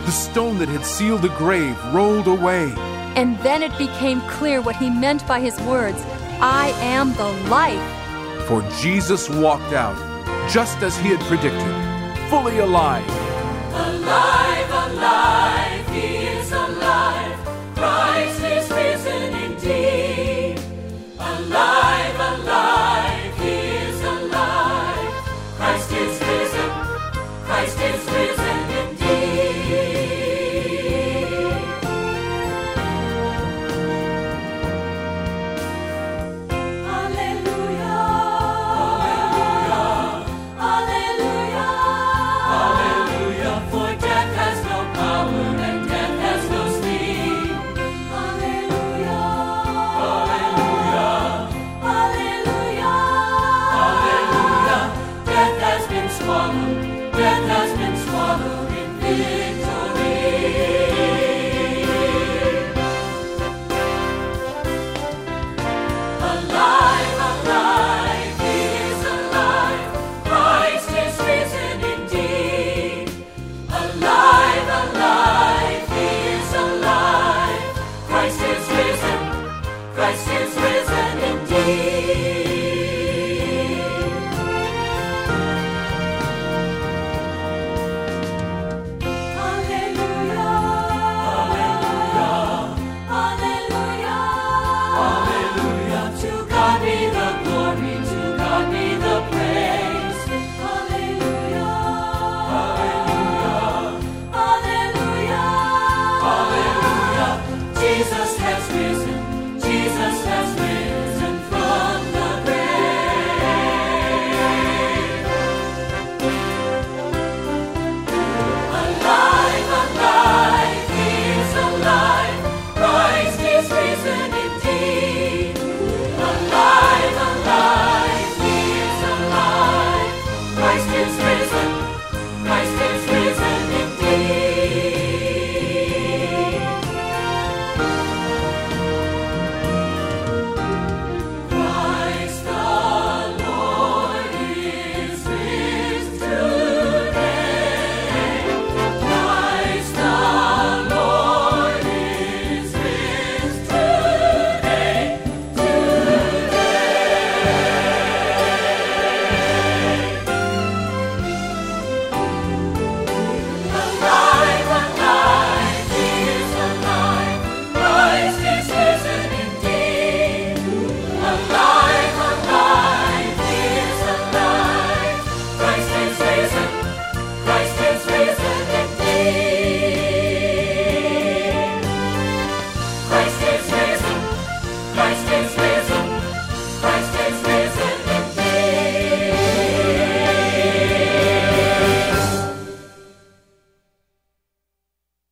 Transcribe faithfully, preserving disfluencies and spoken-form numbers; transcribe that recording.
The stone that had sealed the grave rolled away. And then it became clear what he meant by his words, I am the life. For Jesus walked out, just as he had predicted, fully alive. Alive, alive, he is alive. Christ is risen indeed. Alive, alive, he is alive. Christ is risen, Christ is risen indeed. Hallelujah, hallelujah, hallelujah. For death has no power and death has no sting. Hallelujah, hallelujah, hallelujah, hallelujah. Death has been swallowed, death has been swallowed in victory.